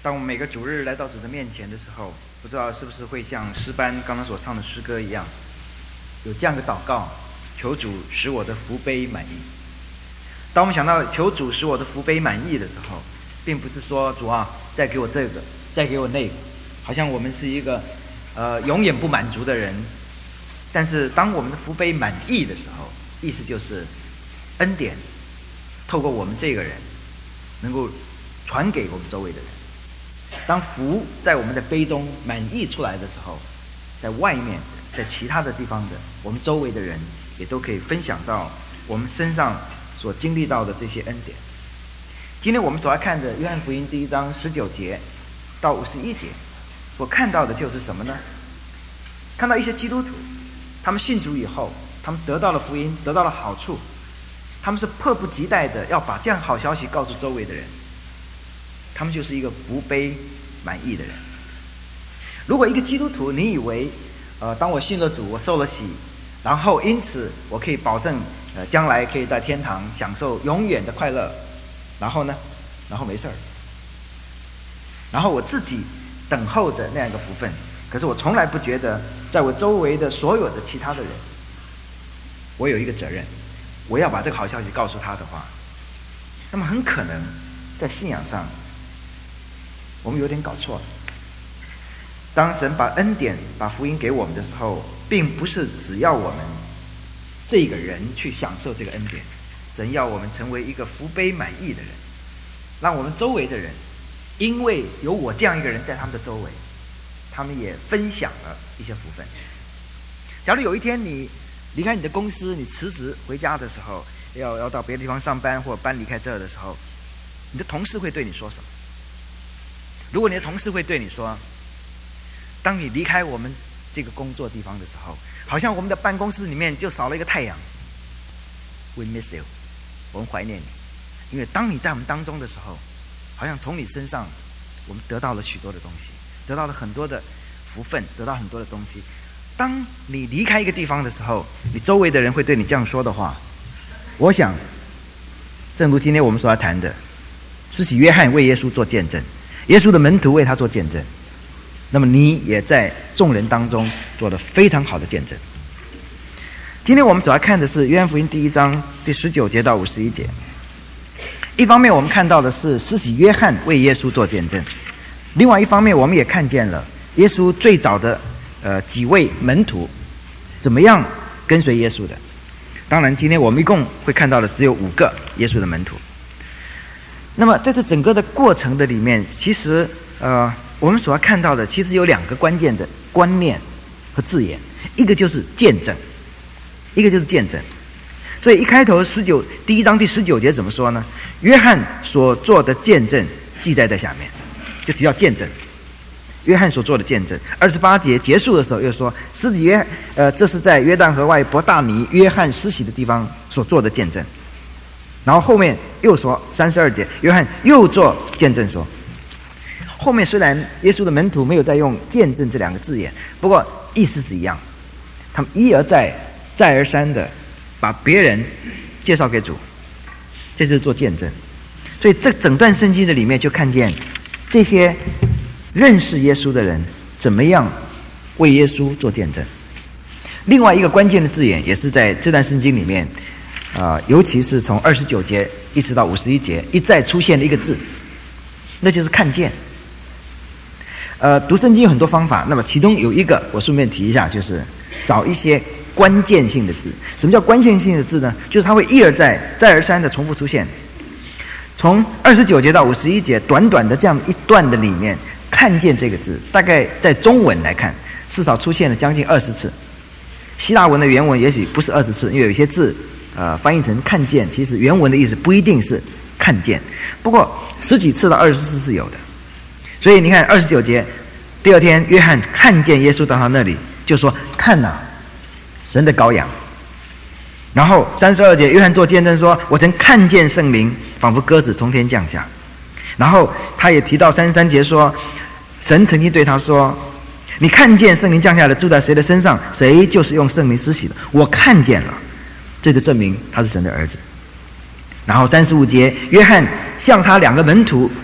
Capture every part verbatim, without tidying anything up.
当我们每个主日来到主的面前的时候，不知道是不是会像诗班刚刚所唱的诗歌一样，有这样的祷告：求主使我的福杯满意。当我们想到求主使我的福杯满意的时候，并不是说主啊，再给我这个，再给我那个，好像我们是一个呃永远不满足的人。但是当我们的福杯满意的时候，意思就是恩典透过我们这个人能够传给我们周围的人。当福在我们的杯中满溢出来的时候，在外面，在其他的地方的我们周围的人也都可以分享到我们身上所经历到的这些恩典。今天我们所要看的约翰福音第一章十九节到五十一节，我看到的就是什么呢？看到一些基督徒，他们信主以后，他们得到了福音，得到了好处，他们是迫不及待的要把这样好消息告诉周围的人。他们就是一个福杯满溢的人。如果一个基督徒，你以为呃，当我信了主，我受了洗，然后因此我可以保证呃，将来可以在天堂享受永远的快乐，然后呢，然后没事儿，然后我自己等候着那样一个福分，可是我从来不觉得在我周围的所有的其他的人，我有一个责任，我要把这个好消息告诉他的话，那么很可能在信仰上我们有点搞错了。当神把恩典、把福音给我们的时候，并不是只要我们这个人去享受这个恩典，神要我们成为一个福杯满溢的人，让我们周围的人，因为有我这样一个人在他们的周围，他们也分享了一些福分。假如有一天你离开你的公司，你辞职回家的时候，要要到别的地方上班，或搬离开这儿的时候，你的同事会对你说什么？如果你的同事会对你说，当你离开我们这个工作地方的时候，好像我们的办公室里面就少了一个太阳。We miss you， 我们怀念你，因为当你在我们当中的时候，好像从你身上我们得到了许多的东西，得到了很多的福分，得到很多的东西。当你离开一个地方的时候，你周围的人会对你这样说的话，我想正如今天我们所要谈的，施洗约翰为耶稣做见证，耶稣的门徒为他做见证，那么你也在众人当中做了非常好的见证。今天我们主要看的是约翰福音第一章第十九节到五十一节。一方面我们看到的是施洗约翰为耶稣做见证，另外一方面我们也看见了耶稣最早的呃几位门徒怎么样跟随耶稣的。当然今天我们一共会看到的只有五个耶稣的门徒。那么在这整个的过程的里面，其实呃我们所要看到的其实有两个关键的观念和字眼，一个就是见证，一个就是见证。所以一开头十九第一章第十九节怎么说呢？约翰所做的见证记载在下面，就提到见证，约翰所做的见证。二十八节结束的时候又说，施洗约呃这是在约旦河外伯大尼约翰施洗的地方所做的见证。然后后面又说三十二节，约翰又做见证说。后面虽然耶稣的门徒没有再用见证这两个字眼，不过意思是一样，他们一而再再而三的把别人介绍给主，这就是做见证。所以这整段圣经的里面就看见这些认识耶稣的人怎么样为耶稣做见证。另外一个关键的字眼也是在这段圣经里面啊、呃，尤其是从二十九节一直到五十一节一再出现的一个字，那就是看见。呃，读圣经有很多方法，那么其中有一个我顺便提一下，就是找一些关键性的字。什么叫关键性的字呢？就是它会一而再再而三的重复出现。从二十九节到五十一节短短的这样一段的里面，看见这个字大概在中文来看至少出现了将近二十次。希腊文的原文也许不是二十次，因为有一些字呃翻译成看见，其实原文的意思不一定是看见，不过十几次到二十次是有的。所以你看二十九节，第二天约翰看见耶稣到他那里，就说看哪、啊，神的羔羊。然后三十二节约翰做见证说，我曾看见圣灵仿佛鸽子从天降下。然后他也提到三十三节说，神曾经对他说，你看见圣灵降下来住在谁的身上，谁就是用圣灵施洗的，我看见了，这就证明他是神的儿子。然后三十五节约翰向他两个门徒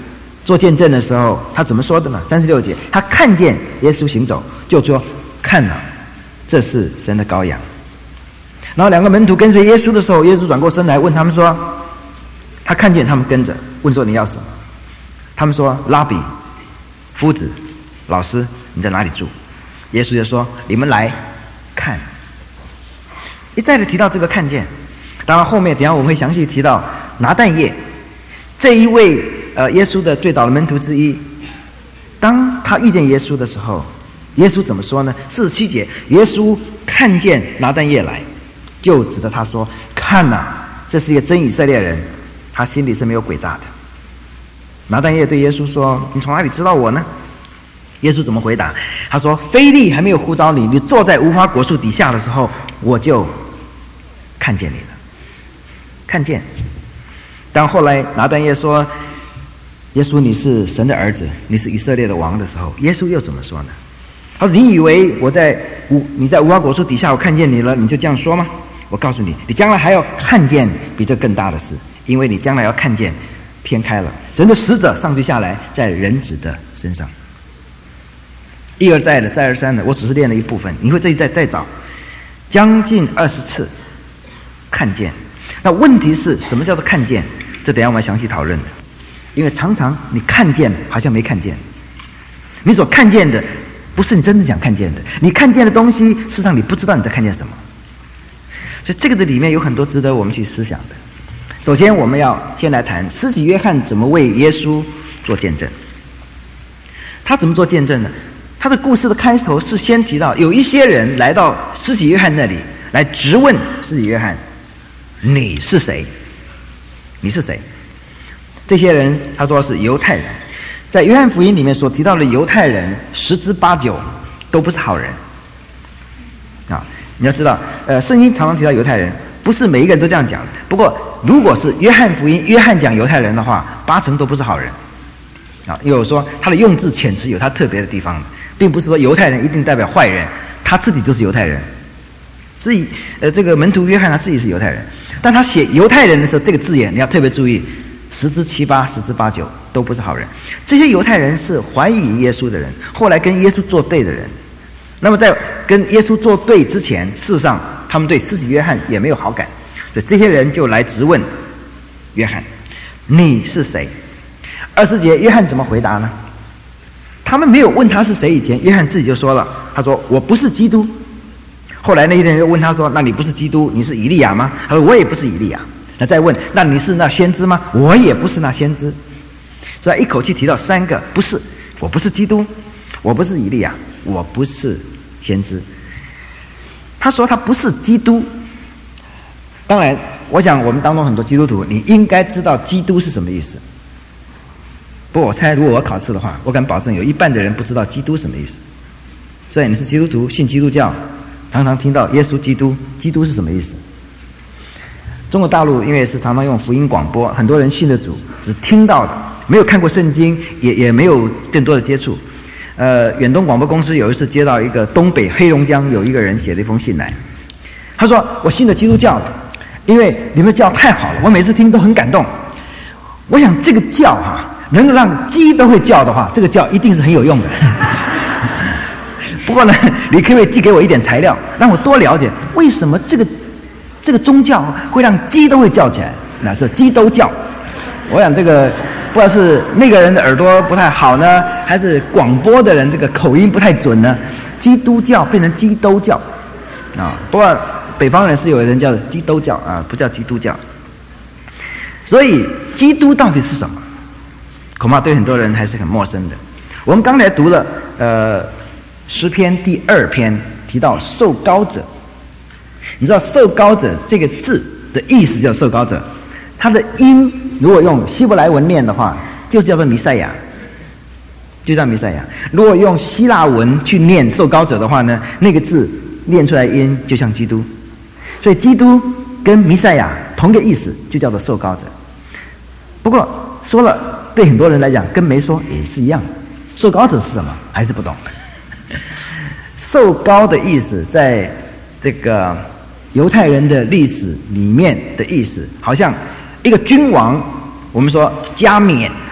做见证的时候，他怎么说的呢？三十六节，他看见耶稣行走，就说：“看了，这是神的羔羊。”然后两个门徒跟随耶稣的时候，耶稣转过身来问他们说：“他看见他们跟着，问说你要什么？”他们说：“拉比，夫子，老师，你在哪里住？”耶稣就说：“你们来看。”一再的提到这个看见。当然后面等一下我们会详细提到拿但业这一位呃耶稣的最早的门徒之一。当他遇见耶稣的时候，耶稣怎么说呢？四十七节，耶稣看见拿但业来，就指着他说：“看哪，这是一个真以色列人，他心里是没有诡诈的。”拿但业对耶稣说：“你从哪里知道我呢？”耶稣怎么回答？他说：“非利还没有呼召你，你坐在无花果树底下的时候，我就看见你了。”看见。当后来拿但业说：“耶稣，你是神的儿子，你是以色列的王”的时候，耶稣又怎么说呢？他说：“你以为我在无你在无花果树底下，我看见你了，你就这样说吗？我告诉你，你将来还要看见比这更大的事，因为你将来要看见天开了，神的使者上去下来，在人子的身上。”一而再的，再而三的，我只是练了一部分，你会这一再再找，将近二十次看见。那问题是什么叫做看见？这等一下我们详细讨论的。因为常常你看见好像没看见，你所看见的不是你真正想看见的，你看见的东西事实上你不知道你在看见什么。所以这个的里面有很多值得我们去思想的。首先我们要先来谈施洗约翰怎么为耶稣做见证。他怎么做见证呢？他的故事的开头是先提到有一些人来到施洗约翰那里来质问施洗约翰：“你是谁？你是谁？”这些人他说是犹太人，在约翰福音里面所提到的犹太人十之八九都不是好人啊！你要知道，呃，圣经常常提到犹太人，不是每一个人都这样讲的。不过，如果是约翰福音，约翰讲犹太人的话，八成都不是好人啊！因为我说他的用字遣词有他特别的地方，并不是说犹太人一定代表坏人，他自己就是犹太人。所以，呃，这个门徒约翰他自己是犹太人，但他写犹太人的时候，这个字眼你要特别注意。十之七八，十之八九都不是好人。这些犹太人是怀疑耶稣的人，后来跟耶稣作对的人。那么在跟耶稣作对之前，事实上他们对施洗约翰也没有好感，所以这些人就来质问约翰：“你是谁？”二十节，约翰怎么回答呢？他们没有问他是谁以前，约翰自己就说了：“他说我不是基督。”后来那些人又问他说：“那你不是基督，你是以利亚吗？”他说：“我也不是以利亚。”那再问，那你是那先知吗？我也不是那先知。所以一口气提到三个，不是，我不是基督，我不是以利亚，我不是先知。他说他不是基督。当然，我想我们当中很多基督徒，你应该知道基督是什么意思。不过我猜，如果我考试的话，我敢保证有一半的人不知道基督什么意思。所以你是基督徒，信基督教，常常听到耶稣基督，基督是什么意思？中国大陆因为是常常用福音广播，很多人信了主，只听到的，没有看过圣经，也也没有更多的接触。呃，远东广播公司有一次接到一个东北黑龙江有一个人写了一封信来，他说：“我信了基督教，因为你们的教太好了，我每次听都很感动。我想这个教哈、啊，能够让鸡都会叫的话，这个教一定是很有用的。不过呢，你可不可以寄给我一点材料，让我多了解为什么这个？”这个宗教会让鸡都会叫起来，那是鸡都叫。我想这个不知道是那个人的耳朵不太好呢，还是广播的人这个口音不太准呢？基督教变成鸡都叫啊！不过北方人是有人叫鸡都叫啊，不叫基督教。所以基督到底是什么？恐怕对很多人还是很陌生的。我们刚才读了呃诗篇第二篇，提到受膏者。你知道受膏者这个字的意思叫受膏者，它的音如果用希伯来文念的话，就叫做弥赛亚，就叫弥赛亚。如果用希腊文去念受膏者的话呢，那个字念出来音就像基督。所以基督跟弥赛亚同个意思，就叫做受膏者。不过说了，对很多人来讲跟没说也是一样。受膏者是什么？还是不懂。受膏的意思在这个犹太人的历史里面的意思，好像一个君王，我们说加冕啊，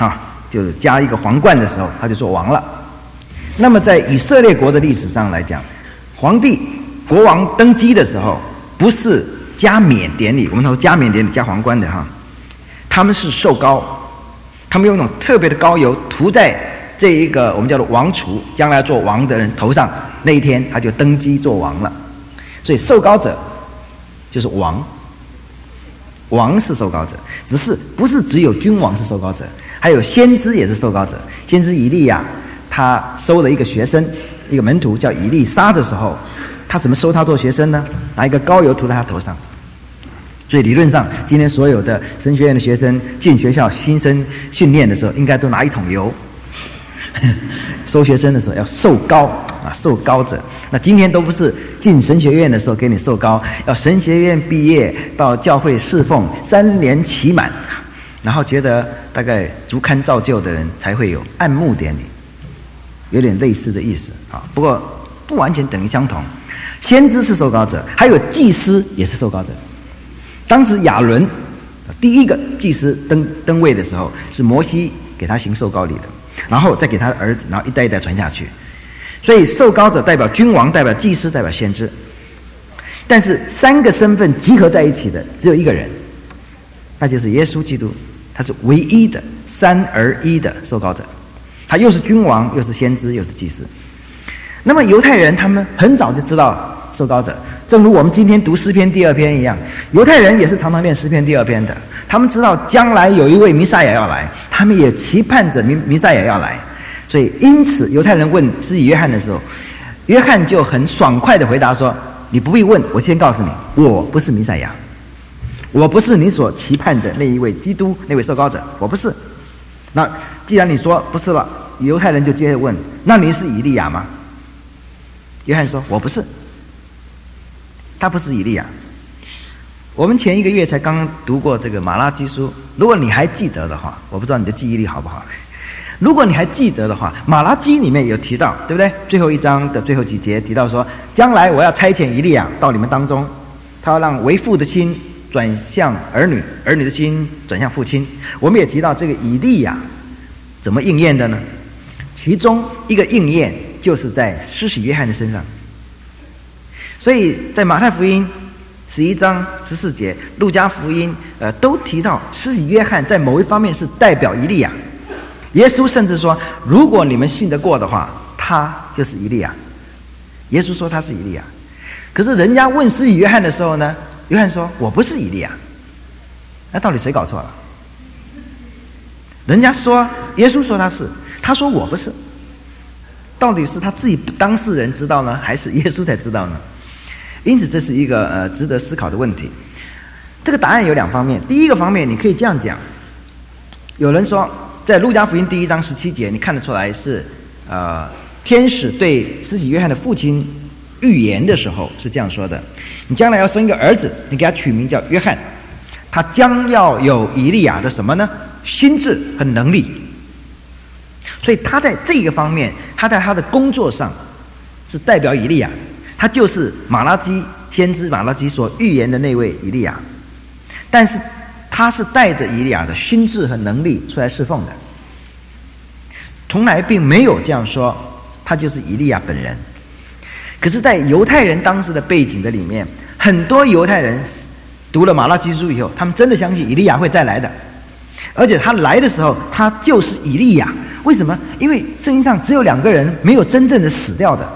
就是加一个皇冠的时候，他就做王了。那么在以色列国的历史上来讲，皇帝国王登基的时候，不是加冕典礼，我们说加冕典礼加皇冠的哈，他们是受膏，他们用一种特别的膏油涂在这一个我们叫做王储，将来做王的人头上，那一天他就登基做王了。所以受膏者就是王，王是受膏者，只是不是只有君王是受膏者，还有先知也是受膏者。先知以利亚他收了一个学生，一个门徒叫以利沙的时候，他怎么收他做学生呢？拿一个膏油涂在他头上。所以理论上，今天所有的神学院的学生进学校新生训练的时候，应该都拿一桶油。收学生的时候要受膏啊，受膏者。那今天都不是进神学院的时候给你受膏，要神学院毕业到教会侍奉三年期满，然后觉得大概足堪造就的人才会有按牧典礼，有点类似的意思啊。不过不完全等于相同。先知是受膏者，还有祭司也是受膏者。当时亚伦第一个祭司登登位的时候，是摩西给他行受膏礼的，然后再给他的儿子，然后一代一代传下去。所以受膏者代表君王，代表祭司，代表先知。但是三个身份集合在一起的只有一个人，那就是耶稣基督，他是唯一的三而一的受膏者，他又是君王，又是先知，又是祭司。那么犹太人他们很早就知道受膏者，正如我们今天读诗篇第二篇一样，犹太人也是常常念诗篇第二篇的。他们知道将来有一位弥赛亚要来，他们也期盼着弥弥赛亚要来。所以因此犹太人问施洗约翰的时候，约翰就很爽快的回答说，你不必问，我先告诉你，我不是弥赛亚，我不是你所期盼的那一位基督，那位受膏者，我不是。那既然你说不是了，犹太人就接着问，那你是以利亚吗？约翰说，我不是，他不是以利亚。我们前一个月才刚刚读过这个马拉基书，如果你还记得的话，我不知道你的记忆力好不好。如果你还记得的话，马拉基里面有提到，对不对？最后一章的最后几节提到说，将来我要差遣以利亚到你们当中，他要让为父的心转向儿女，儿女的心转向父亲。我们也提到这个以利亚怎么应验的呢？其中一个应验就是在施洗约翰的身上。所以在马太福音十一章十四节，路加福音呃都提到施洗约翰在某一方面是代表以利亚。耶稣甚至说，如果你们信得过的话，他就是以利亚。耶稣说他是以利亚。可是人家问施洗约翰的时候呢，约翰说我不是以利亚。那到底谁搞错了？人家说耶稣说他是，他说我不是。到底是他自己当事人知道呢，还是耶稣才知道呢？因此这是一个呃值得思考的问题。这个答案有两方面。第一个方面，你可以这样讲，有人说在路加福音第一章十七节，你看得出来是呃天使对施洗约翰的父亲预言的时候是这样说的，你将来要生一个儿子，你给他取名叫约翰，他将要有以利亚的什么呢？心智和能力。所以他在这个方面，他在他的工作上是代表以利亚的，他就是马拉基先知马拉基所预言的那位以利亚。但是他是带着以利亚的心智和能力出来侍奉的，从来并没有这样说他就是以利亚本人。可是在犹太人当时的背景的里面，很多犹太人读了马拉基书以后，他们真的相信以利亚会再来的，而且他来的时候他就是以利亚。为什么？因为圣经上只有两个人没有真正的死掉的，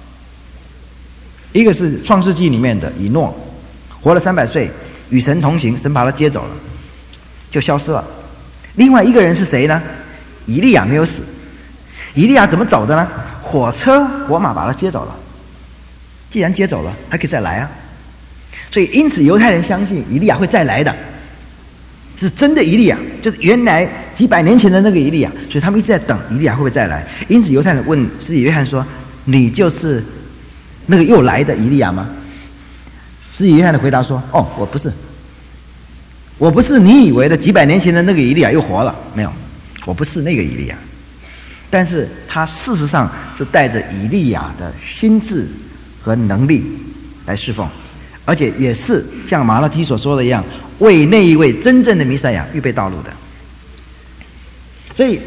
一个是创世纪里面的以诺，活了三百岁，与神同行，神把他接走了，就消失了。另外一个人是谁呢？以利亚没有死。以利亚怎么走的呢？火车火马把他接走了。既然接走了，还可以再来啊。所以因此犹太人相信以利亚会再来的，是真的以利亚，就是原来几百年前的那个以利亚。所以他们一直在等以利亚会不会再来。因此犹太人问施洗约翰说，你就是那个又来的以利亚吗？施洗约翰的回答说，哦，我不是，我不是你以为的几百年前的那个以利亚又活了，没有，我不是那个以利亚。但是他事实上是带着以利亚的心智和能力来侍奉，而且也是像马拉基所说的一样，为那一位真正的弥赛亚预备道路的。所以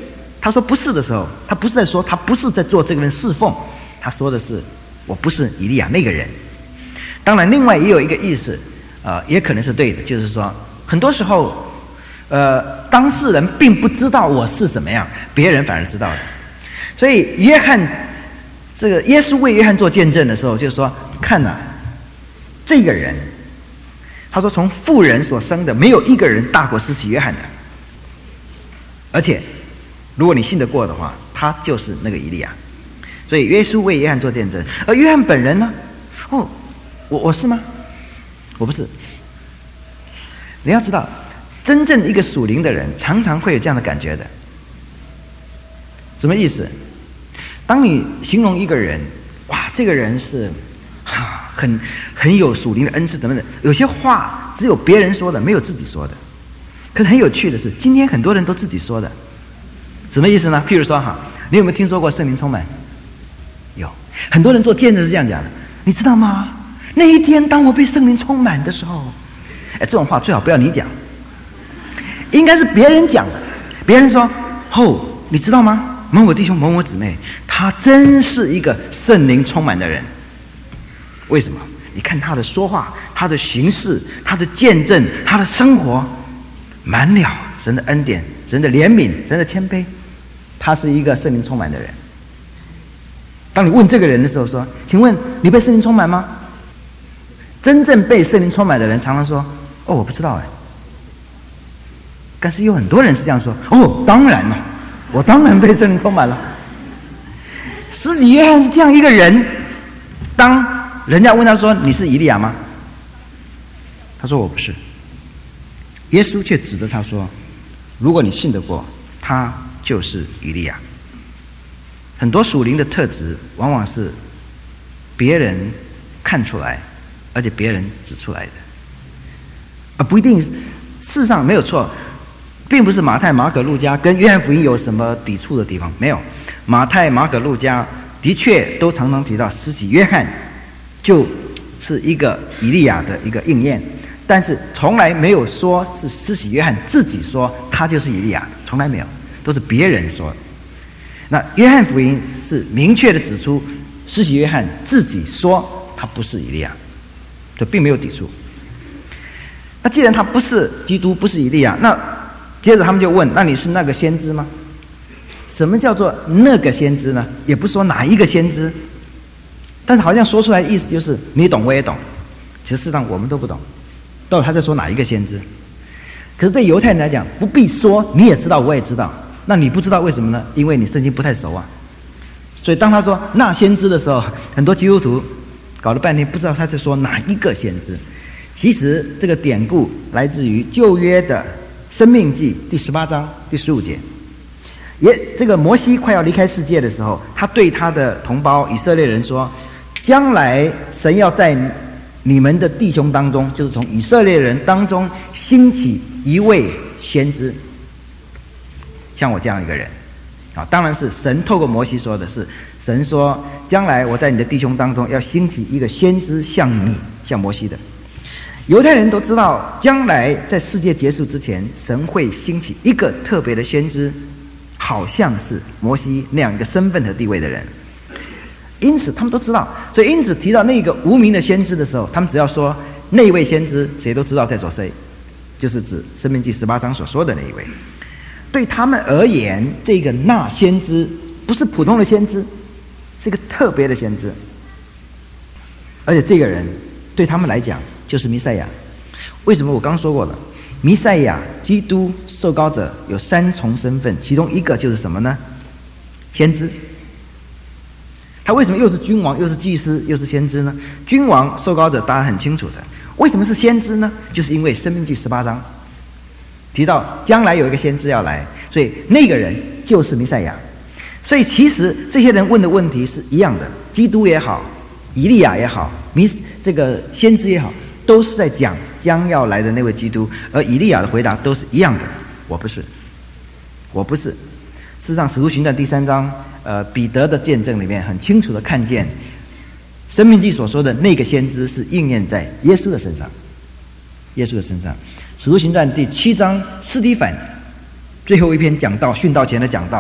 他说不是的时候，他不是在说他不是在做这个人侍奉，他说的是我不是以利亚那个人。当然另外也有一个意思，呃，也可能是对的，就是说很多时候呃，当事人并不知道我是怎么样，别人反而知道的。所以约翰这个耶稣为约翰做见证的时候，就是说看啊，这个人，他说从妇人所生的没有一个人大过施洗约翰的，而且如果你信得过的话，他就是那个以利亚。所以耶稣为约翰做见证，而约翰本人呢？哦，我我是吗？我不是。你要知道，真正一个属灵的人常常会有这样的感觉的。什么意思？当你形容一个人，哇，这个人是哈很很有属灵的恩赐等等，有些话只有别人说的，没有自己说的。可是很有趣的是，今天很多人都自己说的。什么意思呢？譬如说哈，你有没有听说过圣灵充满？有，很多人做见证是这样讲的。你知道吗？那一天当我被圣灵充满的时候，哎，这种话最好不要你讲，应该是别人讲的。别人说：“哦，你知道吗？某某弟兄、某某姊妹，他真是一个圣灵充满的人。为什么？你看他的说话、他的行事、他的见证、他的生活，满了神的恩典、神的怜悯、神的谦卑，他是一个圣灵充满的人。”当你问这个人的时候说：“请问你被圣灵充满吗？”真正被圣灵充满的人常常说：“哦，我不知道哎。”但是有很多人是这样说：“哦，当然了，我当然被圣灵充满了。”施洗约翰是这样一个人，当人家问他说：“你是以利亚吗？”他说：“我不是。”耶稣却指着他说：“如果你信得过，他就是以利亚。”很多属灵的特质往往是别人看出来，而且别人指出来的，啊，不一定。事实上没有错，并不是马太、马可、路加跟约翰福音有什么抵触的地方，没有。马太、马可、路加的确都常常提到施洗约翰就是一个以利亚的一个应验，但是从来没有说是施洗约翰自己说他就是以利亚的，从来没有，都是别人说的。那约翰福音是明确的指出施洗约翰自己说他不是以利亚，这并没有抵触。那既然他不是基督，不是以利亚，那接着他们就问：那你是那个先知吗？什么叫做那个先知呢？也不说哪一个先知，但是好像说出来的意思就是你懂我也懂，其实事实上我们都不懂，到底他在说哪一个先知。可是对犹太人来讲，不必说，你也知道我也知道。那你不知道为什么呢？因为你圣经不太熟啊。所以当他说那先知的时候，很多基督徒搞了半天不知道他在说哪一个先知。其实这个典故来自于旧约的申命记第十八章第十五节。也这个摩西快要离开世界的时候，他对他的同胞以色列人说：将来神要在你们的弟兄当中，就是从以色列人当中兴起一位先知，像我这样一个人啊，当然是神透过摩西说的，是神说将来我在你的弟兄当中要兴起一个先知像你，像摩西的。犹太人都知道将来在世界结束之前，神会兴起一个特别的先知，好像是摩西那样一个身份和地位的人，因此他们都知道。所以因此提到那个无名的先知的时候，他们只要说那位先知，谁都知道在说谁，就是指申命记十八章所说的那一位。对他们而言，这个那先知不是普通的先知，是一个特别的先知，而且这个人对他们来讲就是弥赛亚。为什么？我刚说过了，弥赛亚基督受膏者有三重身份，其中一个就是什么呢？先知。他为什么又是君王又是祭司又是先知呢？君王受膏者大家很清楚的，为什么是先知呢？就是因为申命记十八章提到将来有一个先知要来，所以那个人就是弥赛亚。所以其实这些人问的问题是一样的，基督也好，以利亚也好，弥这个先知也好，都是在讲将要来的那位基督。而以利亚的回答都是一样的，我不是，我不是。事实上，《使徒行传》第三章，呃，彼得的见证里面很清楚的看见，申命记所说的那个先知是应验在耶稣的身上，耶稣的身上。《使徒行传》第七章，司提反最后一篇讲道，殉道前的讲道，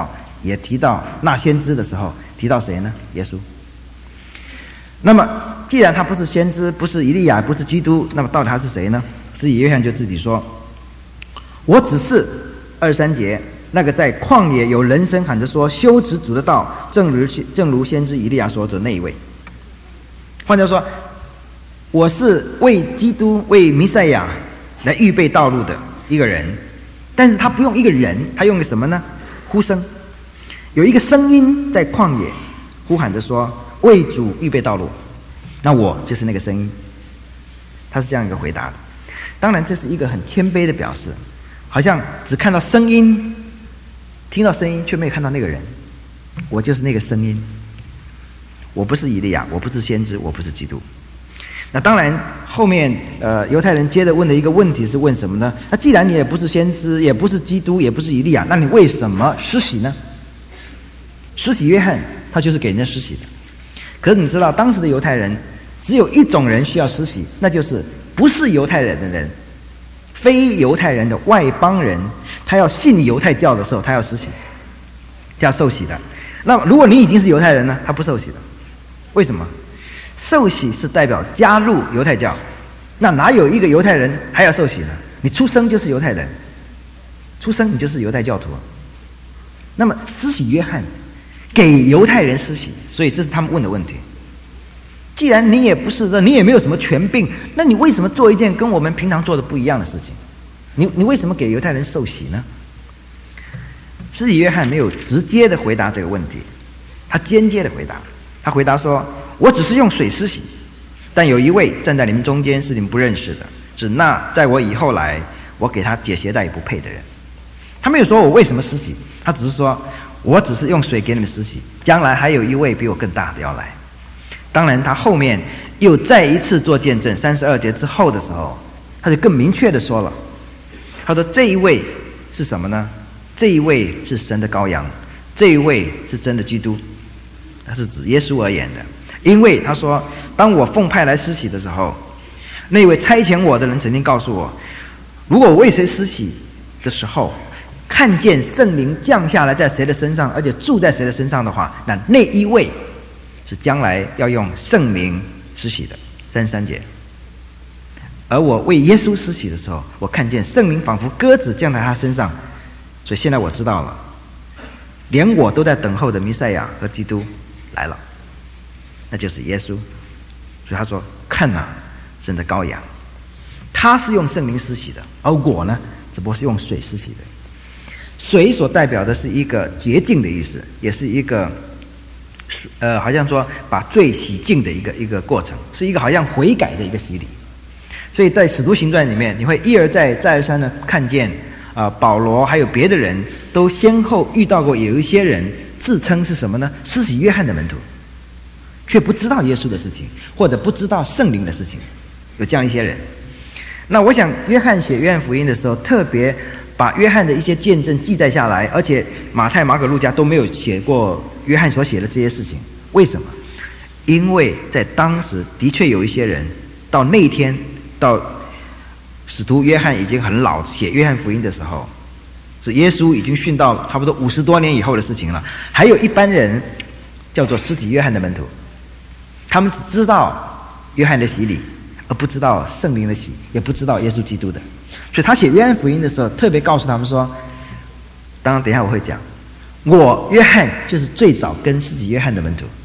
也提到那先知的时候，提到谁呢？耶稣。那么既然他不是先知，不是以利亚，不是基督，那么到底他是谁呢？使徒约翰就自己说，我只是二十三节那个在旷野有人声喊着说修直主的道，正如正如先知以利亚所指那一位。换句话说，我是为基督为弥赛亚来预备道路的一个人，但是他不用一个人，他用个什么呢？呼声。有一个声音在旷野呼喊着说为主预备道路，那我就是那个声音。他是这样一个回答的。当然这是一个很谦卑的表示，好像只看到声音，听到声音却没有看到那个人。我就是那个声音，我不是以利亚，我不是先知，我不是基督。那当然后面呃犹太人接着问的一个问题是问什么呢？那既然你也不是先知，也不是基督，也不是以利亚，那你为什么施洗呢？施洗约翰他就是给人家施洗的。可是你知道当时的犹太人只有一种人需要施洗，那就是不是犹太人的人，非犹太人的外邦人，他要信犹太教的时候他要施洗，他要受洗的。那如果你已经是犹太人呢，他不受洗的。为什么？受洗是代表加入犹太教，那哪有一个犹太人还要受洗呢？你出生就是犹太人，出生你就是犹太教徒。那么施洗约翰给犹太人施洗，所以这是他们问的问题。既然你也不是，你也没有什么权柄，那你为什么做一件跟我们平常做的不一样的事情？你你为什么给犹太人受洗呢？施洗约翰没有直接的回答这个问题，他间接的回答。他回答说，我只是用水施洗，但有一位站在你们中间是你们不认识的，是那在我以后来我给他解鞋带也不配的人。他没有说我为什么施洗，他只是说我只是用水给你们施洗，将来还有一位比我更大的要来。当然他后面又再一次做见证，三十二节之后的时候他就更明确的说了，他说这一位是什么呢？这一位是神的羔羊，这一位是真的基督，他是指耶稣而言的。因为他说当我奉派来施洗的时候，那位差遣我的人曾经告诉我，如果我为谁施洗的时候看见圣灵降下来在谁的身上，而且住在谁的身上的话，那那一位是将来要用圣灵施洗的。三十三节，而我为耶稣施洗的时候，我看见圣灵仿佛鸽子降在他身上，所以现在我知道了，连我都在等候的弥赛亚和基督来了，那就是耶稣。所以他说看啊，神的羔羊，他是用圣灵施洗的，而我呢只不过是用水施洗的。水所代表的是一个洁净的意思，也是一个呃，好像说把罪洗净的一个一个过程，是一个好像悔改的一个洗礼。所以在使徒行传里面，你会一而再再而三的看见啊、呃，保罗还有别的人都先后遇到过有一些人自称是什么呢？施洗约翰的门徒，却不知道耶稣的事情，或者不知道圣灵的事情，有这样一些人。那我想约翰写约翰福音的时候，特别把约翰的一些见证记载下来，而且马太、马可、路加都没有写过约翰所写的这些事情。为什么？因为在当时的确有一些人到那一天，到使徒约翰已经很老写约翰福音的时候，是耶稣已经殉道差不多五十多年以后的事情了。还有一班人叫做施洗约翰的门徒，他们只知道约翰的洗礼，而不知道圣灵的洗，也不知道耶稣基督的。所以他写约翰福音的时候，特别告诉他们说，当然等一下我会讲，我约翰就是最早跟施洗约翰的门徒，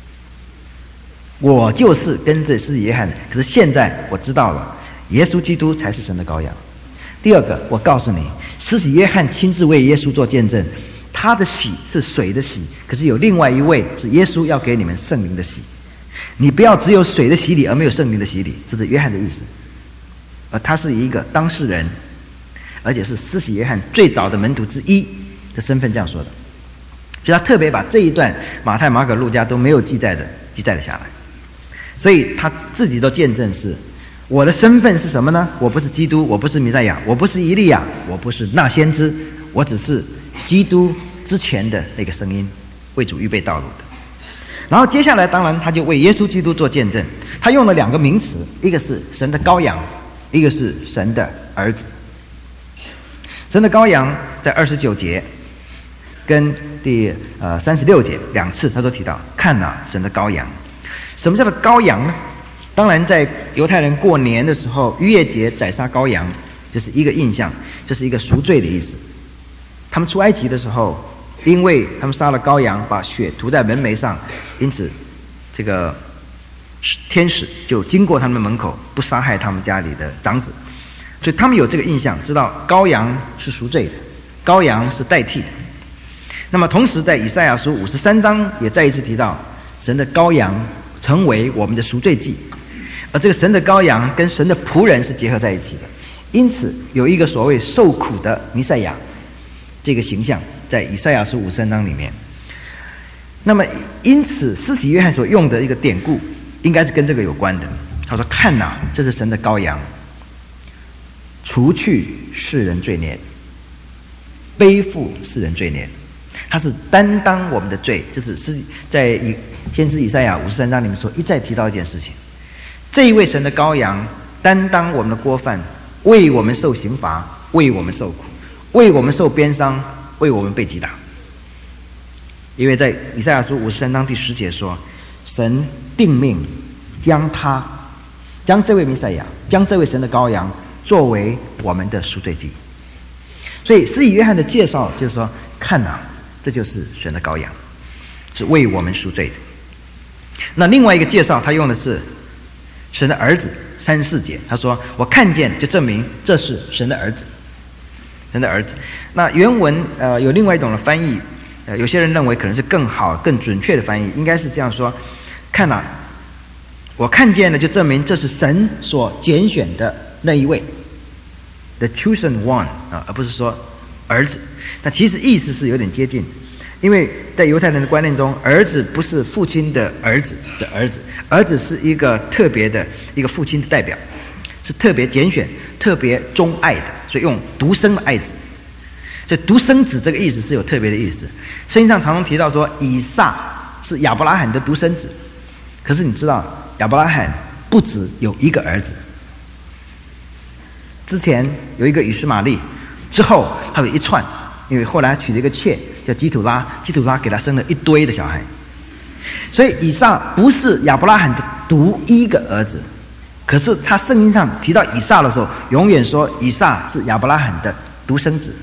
我就是跟着施洗约翰的。可是现在我知道了，耶稣基督才是神的羔羊。第二个，我告诉你，施洗约翰亲自为耶稣做见证，他的洗是水的洗，可是有另外一位是耶稣要给你们圣灵的洗。你不要只有水的洗礼而没有圣灵的洗礼，这是约翰的意思。而他是一个当事人，而且是施洗约翰最早的门徒之一的身份这样说的。所以他特别把这一段马太、马可、路加都没有记载的记载了下来。所以他自己的见证是，我的身份是什么呢？我不是基督，我不是弥赛亚，我不是以利亚，我不是那先知，我只是基督之前的那个声音，为主预备道路的。然后接下来当然他就为耶稣基督做见证，他用了两个名词，一个是神的羔羊，一个是神的儿子。神的羔羊在二十九节， 跟第呃三十六节两次，他都提到看哪，神的羔羊。什么叫做羔羊呢？当然，在犹太人过年的时候，逾越节宰杀羔羊，就是一个印象，这是一个赎罪的意思。他们出埃及的时候，因为他们杀了羔羊，把血涂在门楣上，因此这个天使就经过他们的门口，不杀害他们家里的长子。所以他们有这个印象，知道羔羊是赎罪的，羔羊是代替的。那么同时在以赛亚书五十三章也再一次提到，神的羔羊成为我们的赎罪祭，而这个神的羔羊跟神的仆人是结合在一起的，因此有一个所谓受苦的弥赛亚这个形象在以赛亚书五十三章里面。那么因此施洗约翰所用的一个典故应该是跟这个有关的。他说看哪，这是神的羔羊，除去世人罪孽，背负世人罪孽，他是担当我们的罪。就是是在以先知以赛亚五十三章里面所一再提到一件事情，这一位神的羔羊担当我们的过犯，为我们受刑罚，为我们受苦，为我们受鞭伤，为我们被击打。因为在以赛亚书五十三章第十节说，神定命将他将这位弥赛亚，将这位神的羔羊作为我们的赎罪祭。所以施洗约翰的介绍就是说，看哪，这就是神的羔羊，是为我们赎罪的。那另外一个介绍他用的是神的儿子，三十四节他说我看见就证明这是神的儿子，神的儿子。那原文呃有另外一种的翻译，呃有些人认为可能是更好更准确的翻译，应该是这样说，看哪，我看见了就证明这是神所拣选的那一位 The chosen one 啊，而不是说儿子。那其实意思是有点接近，因为在犹太人的观念中，儿子不是父亲的儿子的儿子，儿子是一个特别的一个父亲的代表，是特别拣选特别钟爱的，所以用独生的爱子。所以独生子这个意思是有特别的意思。圣经上常常提到说以撒是亚伯拉罕的独生子，可是你知道亚伯拉罕不只有一个儿子，之前有一个以实玛利，之后还有一串，因为后来娶了一个妾叫基土拉，基土拉给他生了一堆的小孩，所以以撒不是亚伯拉罕的独一个儿子，可是他圣经上提到以撒的时候，永远说以撒是亚伯拉罕的独生子。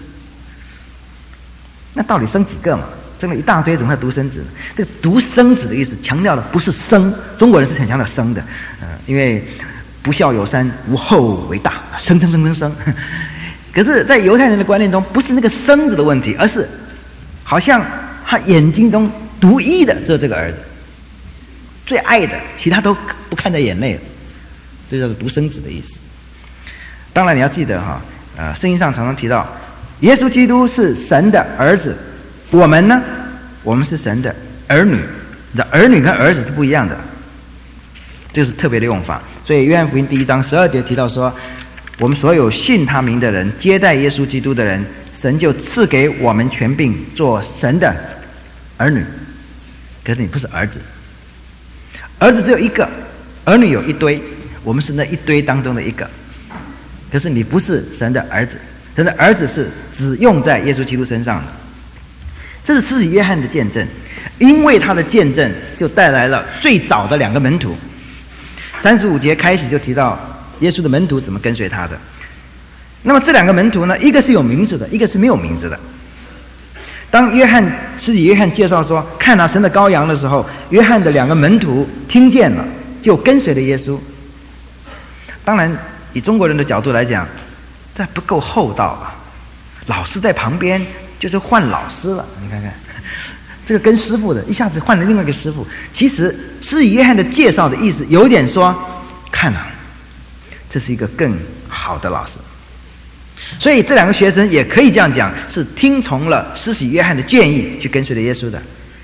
那到底生几个嘛？生了一大堆，怎么还有独生子呢？这个独生子的意思强调的不是生，中国人是很强调生的，呃，因为不孝有三，无后为大，生生生生生。可是，在犹太人的观念中，不是那个生字的问题，而是好像他眼睛中独一的只有这个儿子，最爱的，其他都不看在眼内了，这叫做独生子的意思。当然，你要记得哈，呃，圣经上常常提到，耶稣基督是神的儿子，我们呢，我们是神的儿女。儿女跟儿子是不一样的，这是特别的用法。所以约翰福音第一章十二节提到说，我们所有信他名的人，接待耶稣基督的人，神就赐给我们权柄做神的儿女。可是你不是儿子，儿子只有一个，儿女有一堆，我们是那一堆当中的一个。可是你不是神的儿子，神的儿子是只用在耶稣基督身上的。这是施洗约翰的见证，因为他的见证就带来了最早的两个门徒。三十五节开始就提到耶稣的门徒怎么跟随他的。那么这两个门徒呢，一个是有名字的，一个是没有名字的。当约翰施洗约翰介绍说看哪神的羔羊的时候，约翰的两个门徒听见了，就跟随了耶稣。当然以中国人的角度来讲，这不够厚道吧，老师在旁边就是换老师了，你看看这个跟师傅的一下子换了另外一个师傅。其实施洗约翰的介绍的意思有点说，看啊，这是一个更好的老师。所以这两个学生也可以这样讲，是听从了施洗约翰的建议去跟随了耶稣的。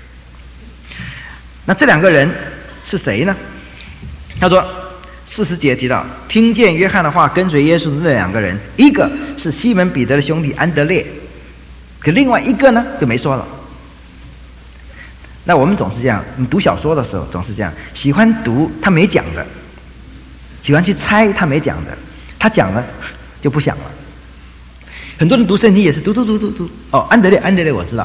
那这两个人是谁呢？他说四十节提到听见约翰的话跟随耶稣的那两个人，一个是西门彼得的兄弟安德烈，可另外一个呢就没说了。那我们总是这样，你读小说的时候总是这样，喜欢读他没讲的，喜欢去猜他没讲的，他讲了就不想了。很多人读圣经也是读读读读读，哦，安德烈安德烈我知道，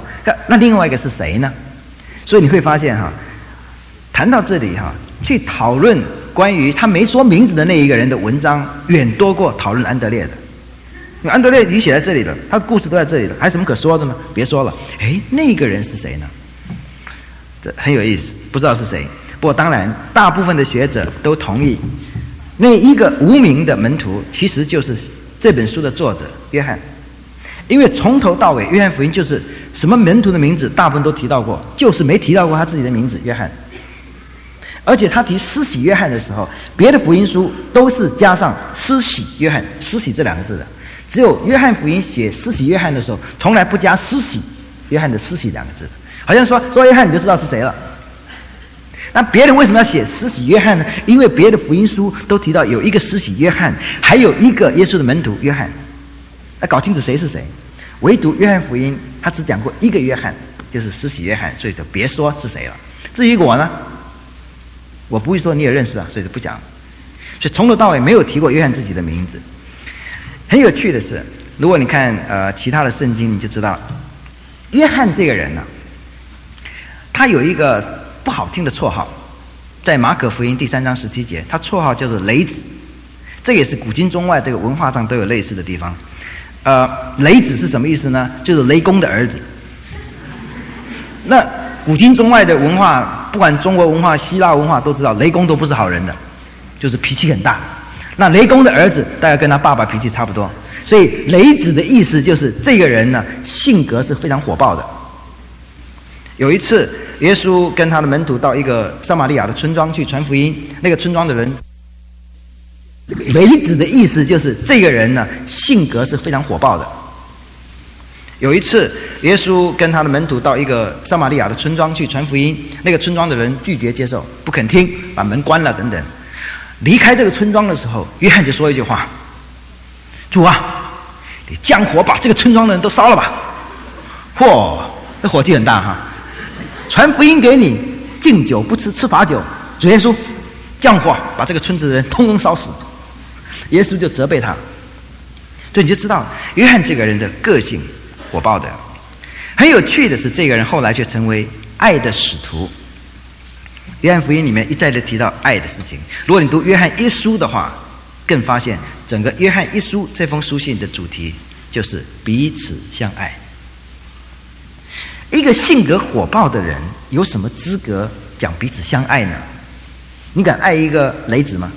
那另外一个是谁呢？所以你会发现哈，谈到这里哈，去讨论关于他没说名字的那一个人的文章，远多过讨论安德烈的。因为安德烈已经写在这里了，他的故事都在这里了，还有什么可说的呢？别说了。哎，那个人是谁呢？这很有意思，不知道是谁。不过当然，大部分的学者都同意，那一个无名的门徒其实就是这本书的作者约翰。因为从头到尾，约翰福音就是什么门徒的名字大部分都提到过，就是没提到过他自己的名字约翰。而且他提施洗约翰的时候，别的福音书都是加上施洗约翰，施洗这两个字的。只有约翰福音写施洗约翰的时候，从来不加施洗约翰的施洗两个字的，好像说说约翰你就知道是谁了。那别人为什么要写施洗约翰呢？因为别的福音书都提到有一个施洗约翰，还有一个耶稣的门徒约翰，那搞清楚谁是谁。唯独约翰福音他只讲过一个约翰，就是施洗约翰，所以就别说是谁了。至于我呢，我不会说你也认识啊，所以就不讲。所以从头到尾没有提过约翰自己的名字。很有趣的是，如果你看呃其他的圣经，你就知道，约翰这个人呢、啊，他有一个不好听的绰号，在马可福音第三章十七节，他绰号叫做雷子，这也是古今中外这个文化上都有类似的地方。呃，雷子是什么意思呢？就是雷公的儿子。那古今中外的文化，不管中国文化、希腊文化都知道，雷公都不是好人的，就是脾气很大。那雷公的儿子大概跟他爸爸脾气差不多，所以雷子的意思就是这个人呢性格是非常火爆的。有一次耶稣跟他的门徒到一个撒玛利亚的村庄去传福音，那个村庄的人，雷子的意思就是这个人呢性格是非常火爆的。有一次耶稣跟他的门徒到一个撒玛利亚的村庄去传福音，那个村庄的人拒绝接受，不肯听，把门关了等等。离开这个村庄的时候，约翰就说一句话：主啊，你降火把这个村庄的人都烧了吧。嚯，这火气很大哈！传福音给你，敬酒不吃吃罚酒，主耶稣降火把这个村子的人通通烧死。耶稣就责备他，所以你就知道约翰这个人的个性火爆的。很有趣的是，这个人后来却成为爱的使徒。约翰福音里面一再的提到爱的事情。如果你读约翰一书的话，更发现整个约翰一书这封书信的主题就是彼此相爱。一个性格火爆的人有什么资格讲彼此相爱呢？你敢爱一个雷子吗？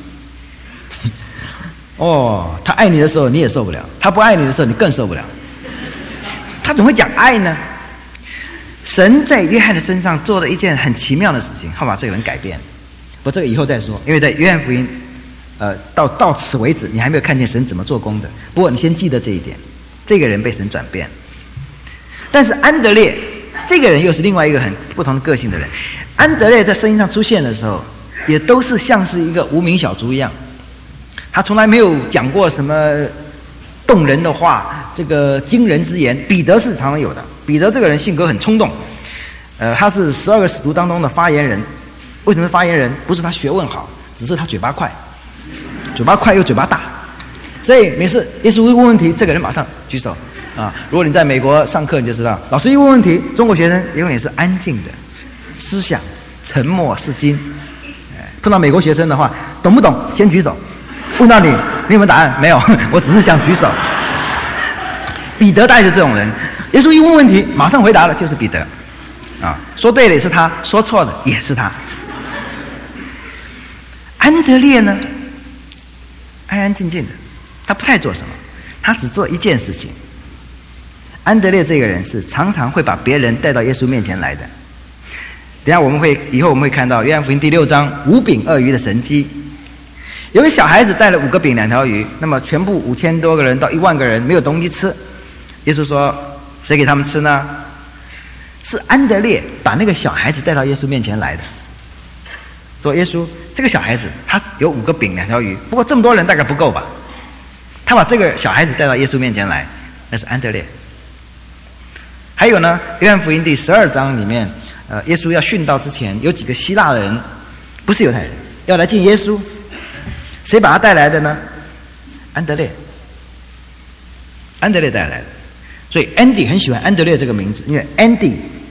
哦，他爱你的时候你也受不了，他不爱你的时候你更受不了。他怎么会讲爱呢？神在约翰的身上做了一件很奇妙的事情，他把这个人改变。不，这个以后再说，因为在约翰福音，呃，到到此为止，你还没有看见神怎么做工的。不过你先记得这一点，这个人被神转变。但是安德烈这个人又是另外一个很不同的个性的人。安德烈在圣经上出现的时候，也都是像是一个无名小卒一样，他从来没有讲过什么动人的话，这个惊人之言。彼得是常常有的。彼得这个人性格很冲动，呃，他是十二个使徒当中的发言人。为什么发言人？不是他学问好，只是他嘴巴快，嘴巴快又嘴巴大。所以每次耶稣一问问题，这个人马上举手啊。如果你在美国上课，你就知道，老师一问问题，中国学生永远是安静的，思想沉默是金。碰到美国学生的话，懂不懂？先举手。问到你，你有没有答案？没有，我只是想举手。彼得大概是这种人。耶稣一问问题，马上回答的就是彼得，啊，说对了也是他，说错了也是他。安德烈呢，安安静静的，他不太做什么，他只做一件事情。安德烈这个人是常常会把别人带到耶稣面前来的。等一下我们会以后我们会看到约翰福音第六章五饼二鱼的神迹，有个小孩子带了五个饼两条鱼，那么全部五千多个人到一万个人没有东西吃，耶稣说谁给他们吃呢？是安德烈把那个小孩子带到耶稣面前来的，说耶稣这个小孩子他有五个饼两条鱼，不过这么多人大概不够吧，他把这个小孩子带到耶稣面前来，那是安德烈。还有呢，约翰福音第十二章里面，呃，耶稣要殉道之前，有几个希腊人，不是犹太人，要来见耶稣，谁把他带来的呢？安德烈，安德烈带来的。所以 Andy 很喜欢安德烈这个名字，因为 Andy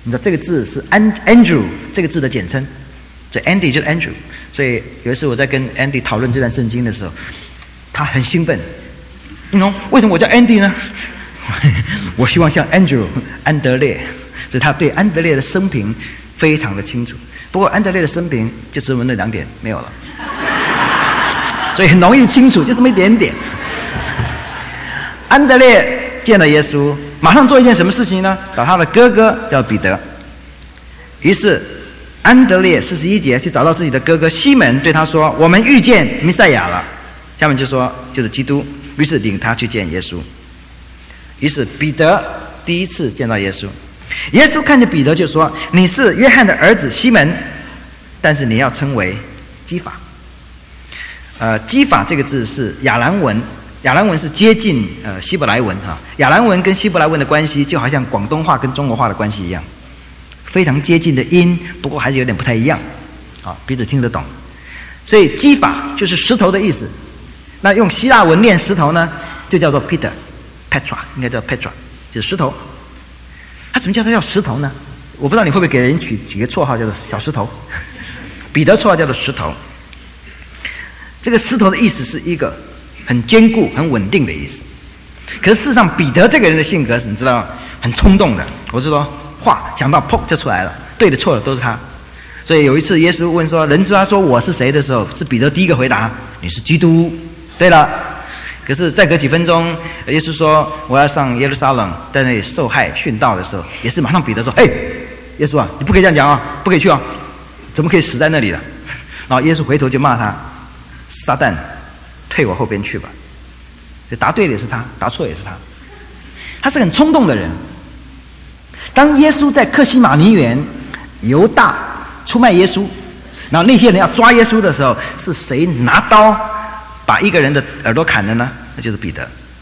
你知道这个字是 Andrew 这个字的简称，所以 Andy 就是 Andrew。所以有一次我在跟 Andy 讨论这段圣经的时候，他很兴奋。你know为什么我叫 Andy 呢？我希望像 Andrew 安德烈，所以他对安德烈的生平非常的清楚。不过安德烈的生平就只有那两点没有了，所以很容易清楚，就这么一点点。安德烈见了耶稣，马上做一件什么事情呢？找他的哥哥叫彼得。于是安德烈四十一节去找到自己的哥哥西门，对他说：“我们遇见弥赛亚了。”下面就说就是基督。于是领他去见耶稣。于是彼得第一次见到耶稣，耶稣看见彼得就说：“你是约翰的儿子西门，但是你要称为基法。”呃，基法这个字是亚兰文，亚兰文是接近呃希伯来文哈。亚兰文跟希伯来文的关系，就好像广东话跟中国话的关系一样，非常接近的音，不过还是有点不太一样，啊，彼此听得懂。所以基法就是石头的意思。那用希腊文念石头呢，就叫做 Peter。Petra 应该叫 Petra， 就是石头。他怎么叫他叫石头呢？我不知道你会不会给人取几个绰号叫做小石头。彼得绰号叫做石头。这个石头的意思是一个很坚固、很稳定的意思。可是事实上，彼得这个人的性格是你知道很冲动的。我是说话讲到砰就出来了，对的错的都是他。所以有一次耶稣问说：“人知道说我是谁的时候，是彼得第一个回答：你是基督。”对了。可是再隔几分钟，耶稣说我要上耶路撒冷，在那里受害殉道的时候，也是马上彼得说：“嘿，耶稣啊，你不可以这样讲啊，不可以去啊，怎么可以死在那里了？”然后耶稣回头就骂他：“撒旦，退我后边去吧。”就答对的也是他，答错也是他。他是很冲动的人。当耶稣在客西马尼园，犹大出卖耶稣，然后那些人要抓耶稣的时候，是谁拿刀把一个人的耳朵砍了呢？那就是彼得。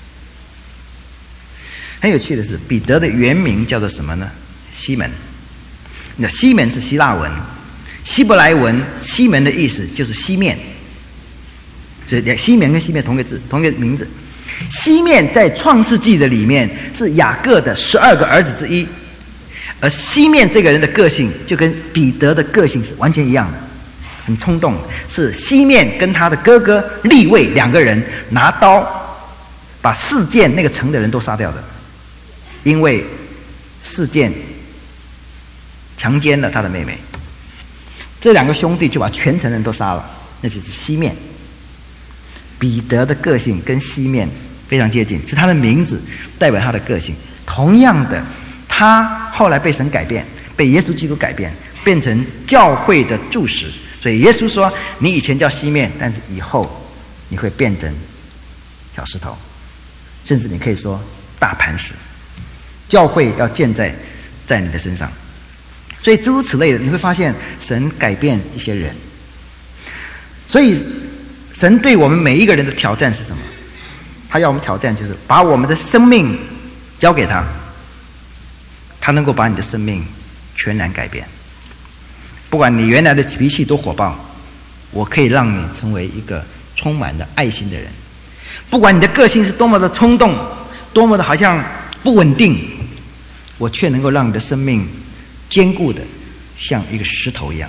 很有趣的是，彼得的原名叫做什么呢？西门。那西门是希腊文，希伯来文西门的意思就是西面，所以西面跟西面同个字，同个名字。西面在创世纪的里面是雅各的十二个儿子之一，而西面这个人的个性就跟彼得的个性是完全一样的。很冲动，是西面跟他的哥哥利未两个人拿刀把示剑那个城的人都杀掉的，因为示剑强奸了他的妹妹，这两个兄弟就把全城人都杀了，那就是西面。彼得的个性跟西面非常接近，是他的名字代表他的个性。同样的，他后来被神改变，被耶稣基督改变，变成教会的柱石。所以耶稣说：“你以前叫西面，但是以后你会变成小石头，甚至你可以说大磐石。教会要建在在你的身上。”所以诸如此类的，你会发现神改变一些人。所以神对我们每一个人的挑战是什么？他要我们挑战就是把我们的生命交给他，他能够把你的生命全然改变。不管你原来的脾气多火爆，我可以让你成为一个充满了爱心的人。不管你的个性是多么的冲动，多么的好像不稳定，我却能够让你的生命坚固的像一个石头一样。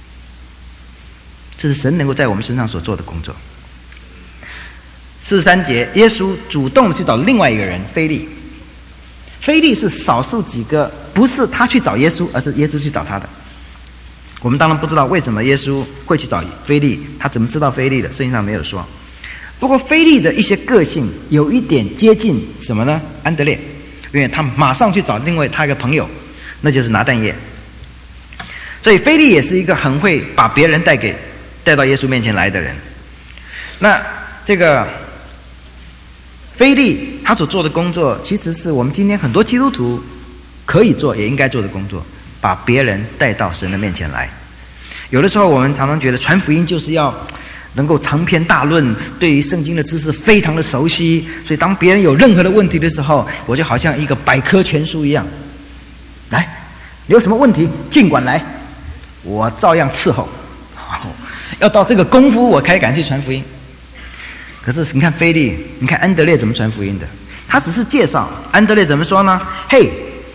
这是神能够在我们身上所做的工作。四十三节，耶稣主动去找另外一个人腓利。腓利是少数几个不是他去找耶稣，而是耶稣去找他的。我们当然不知道为什么耶稣会去找腓利，他怎么知道腓利的？圣经上没有说。不过腓利的一些个性有一点接近什么呢？安德烈，因为他马上去找另外他一个朋友，那就是拿但业。所以腓利也是一个很会把别人带给带到耶稣面前来的人。那这个腓利他所做的工作，其实是我们今天很多基督徒可以做也应该做的工作，把别人带到神的面前来。有的时候我们常常觉得传福音就是要能够长篇大论，对于圣经的知识非常的熟悉，所以当别人有任何的问题的时候，我就好像一个百科全书一样，来，你有什么问题尽管来，我照样伺候。要到这个功夫我才敢去传福音。可是你看腓利，你看安德烈怎么传福音的？他只是介绍。安德烈怎么说呢？嘿，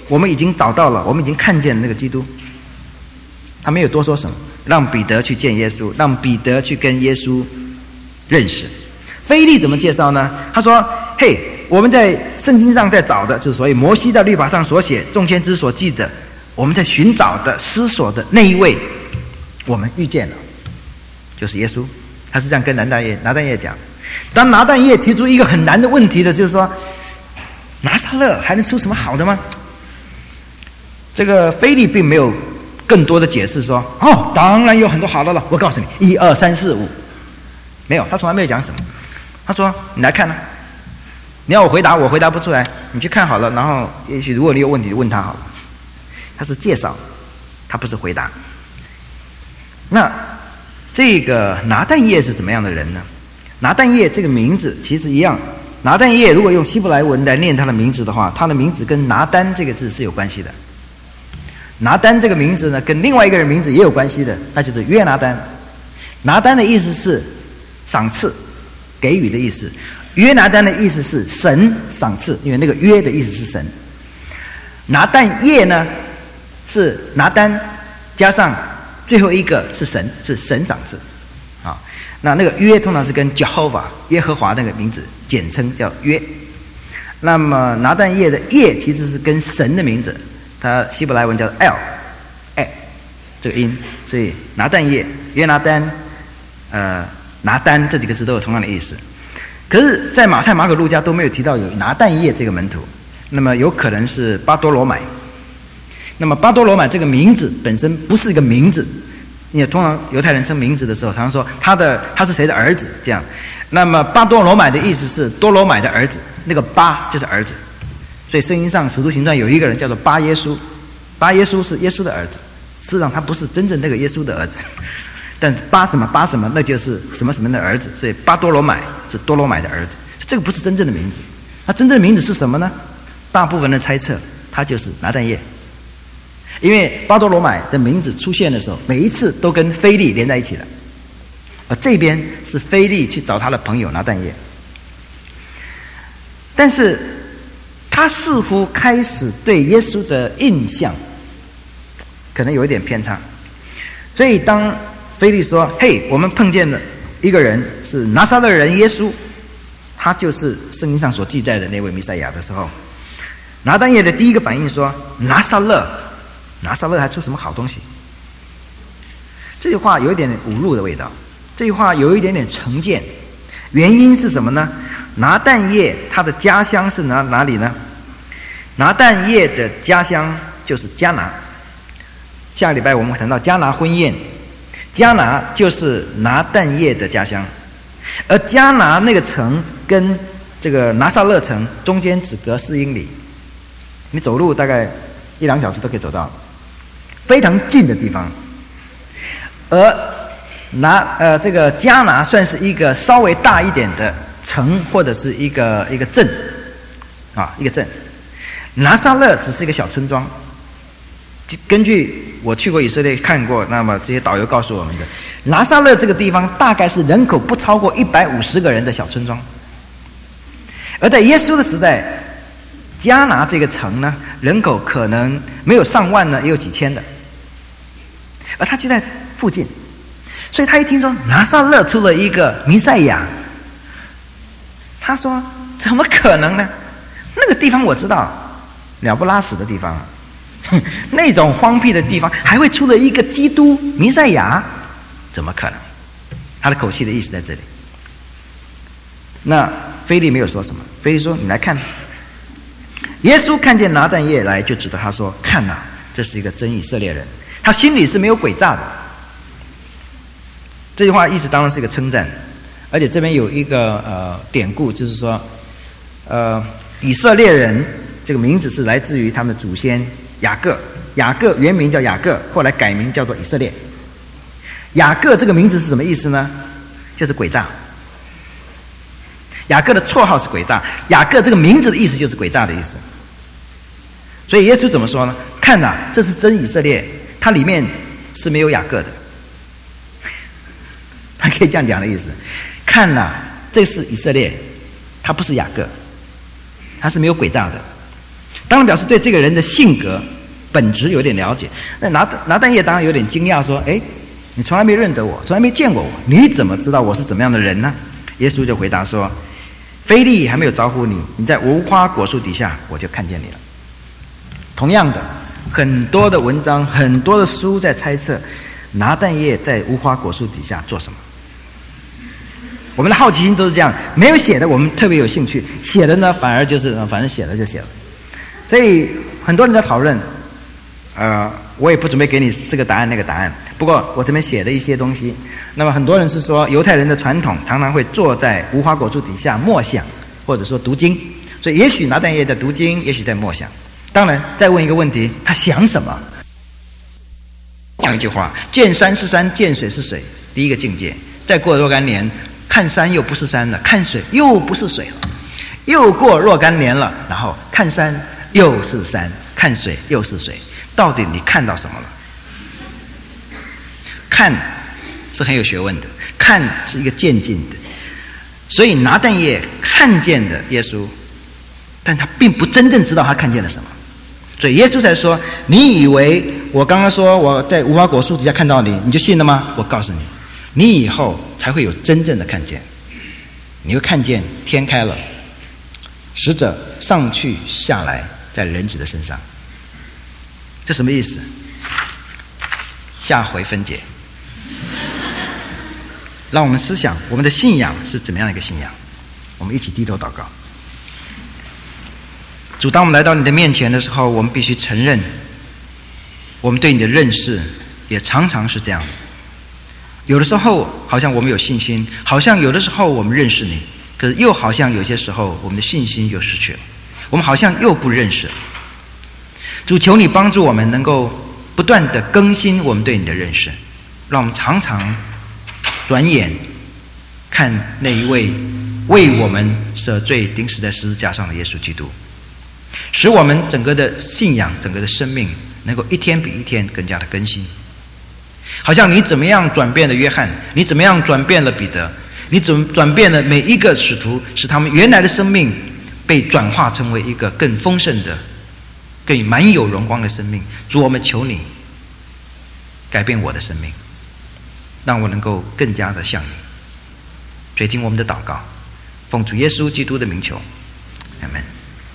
我们已经找到了，我们已经看见了那个基督。他没有多说什么，让彼得去见耶稣，让彼得去跟耶稣认识。腓利怎么介绍呢？他说：嘿，我们在圣经上在找的，就是所谓摩西在律法上所写，众先知所记的，我们在寻找的、思索的那一位，我们遇见了，就是耶稣。他是这样跟拿但业拿但业讲。当拿但业提出一个很难的问题的，就是说，拿撒勒还能出什么好的吗？这个腓利并没有更多的解释说，哦，当然有很多好的了。我告诉你，一二三四五，没有，他从来没有讲什么。他说：“你来看呢、啊，你要我回答，我回答不出来，你去看好了。然后，也许如果你有问题，问他好了。”他是介绍，他不是回答。那这个拿但业是怎么样的人呢？拿但业这个名字其实一样。拿但业如果用希伯来文来念他的名字的话，他的名字跟拿单这个字是有关系的。拿单这个名字呢，跟另外一个人名字也有关系的，那就是约拿单。拿单的意思是赏赐、给予的意思。约拿单的意思是神赏赐，因为那个约的意思是神。拿但业呢，是拿单加上最后一个是神，是神赏赐。啊，那那个约通常是跟 Jehovah 耶和华那个名字简称叫约。那么拿但业的业其实是跟神的名字。它希伯来文叫 El， 哎，这个音，所以拿但业、约拿单、呃拿单这几个字都有同样的意思。可是，在马太、马可、路加都没有提到有拿但业这个门徒，那么有可能是巴多罗买。那么巴多罗买这个名字本身不是一个名字，因为通常犹太人称名字的时候，常常说他的他是谁的儿子这样。那么巴多罗买的意思是多罗买的儿子，那个巴就是儿子。所以圣经上《使徒行传》有一个人叫做巴耶稣，巴耶稣是耶稣的儿子，事实上他不是真正那个耶稣的儿子，但巴什么巴什么那就是什么什么的儿子，所以巴多罗买是多罗买的儿子，这个不是真正的名字。那真正的名字是什么呢？大部分人猜测他就是拿但业，因为巴多罗买的名字出现的时候，每一次都跟腓利连在一起的，而这边是腓利去找他的朋友拿但业，但是他似乎开始对耶稣的印象可能有一点偏差，所以当腓利说：“嘿，我们碰见了一个人是拿撒勒人耶稣，他就是圣经上所记载的那位弥赛亚”的时候，拿但业的第一个反应说：“拿撒勒，拿撒勒还出什么好东西？”这句话有一点侮辱的味道，这句话有一点点成见。原因是什么呢？拿但业他的家乡是哪哪里呢？拿但业的家乡就是迦拿。下个礼拜我们会谈到迦拿婚宴，迦拿就是拿但业的家乡，而迦拿那个城跟这个拿撒勒城中间只隔四英里，你走路大概一两小时都可以走到，非常近的地方。而拿呃这个迦拿算是一个稍微大一点的城或者是一个一个镇啊，一个镇。拿撒勒只是一个小村庄。根据我去过以色列看过，那么这些导游告诉我们的，拿撒勒这个地方大概是人口不超过一百五十个人的小村庄。而在耶稣的时代，迦拿这个城呢，人口可能没有上万呢，也有几千的，而他就在附近，所以他一听说拿撒勒出了一个弥赛亚，他说怎么可能呢？那个地方我知道，鸟不拉屎的地方啊，那种荒僻的地方还会出了一个基督弥赛亚，怎么可能？他的口气的意思在这里。那腓利没有说什么，腓利说：“你来看。”耶稣看见拿但业来，就指着他说：“看哪，这是一个真以色列人。”他心里是没有诡诈的。这句话意思当然是一个称赞，而且这边有一个呃典故，就是说，呃，以色列人这个名字是来自于他们的祖先雅各。雅各原名叫雅各，后来改名叫做以色列。雅各这个名字是什么意思呢？就是诡诈。雅各的绰号是诡诈，雅各这个名字的意思就是诡诈的意思。所以耶稣怎么说呢？看哪，这是真以色列，它里面是没有雅各的。他可以这样讲的意思。看哪，这是以色列，它不是雅各，它是没有诡诈的。 当然表示对这个人的性格本质有点了解。那拿拿但业当然有点惊讶，说：“哎，你从来没认得我，从来没见过我，你怎么知道我是怎么样的人呢？”耶稣就回答说：“非利还没有招呼你，你在无花果树底下，我就看见你了。”同样的，很多的文章、很多的书在猜测拿但业在无花果树底下做什么。我们的好奇心都是这样，没有写的我们特别有兴趣，写的呢反而就是反正写了就写了。所以很多人在讨论，呃，我也不准备给你这个答案那个答案。不过我这边写的一些东西，那么很多人是说犹太人的传统常常会坐在无花果树底下默想，或者说读经。所以也许拿但业在读经，也许在默想。当然，再问一个问题，他想什么？讲一句话：见山是山，见水是水，第一个境界。再过若干年，看山又不是山了，看水又不是水了。又过若干年了，然后看山又是山，看水又是水。到底你看到什么了？看是很有学问的，看是一个渐进的。所以拿但业看见的耶稣，但他并不真正知道他看见了什么。所以耶稣才说：“你以为我刚刚说我在无花果树底下看到你，你就信了吗？我告诉你，你以后才会有真正的看见。你会看见天开了，使者上去下来在人子的身上。”这什么意思？下回分解。让我们思想我们的信仰是怎么样一个信仰。我们一起低头祷告。主，当我们来到你的面前的时候，我们必须承认，我们对你的认识也常常是这样。有的时候好像我们有信心，好像有的时候我们认识你，可是又好像有些时候我们的信心又失去了，我们好像又不认识了。主，求你帮助我们能够不断的更新我们对你的认识，让我们常常转眼看那一位为我们舍罪钉死在十字架上的耶稣基督，使我们整个的信仰、整个的生命能够一天比一天更加的更新。好像你怎么样转变了约翰，你怎么样转变了彼得，你怎么转变了每一个使徒，使他们原来的生命被转化成为一个更丰盛的、更满有荣光的生命。主，我们求你改变我的生命，让我能够更加的像你。垂听我们的祷告，奉主耶稣基督的名求，阿们。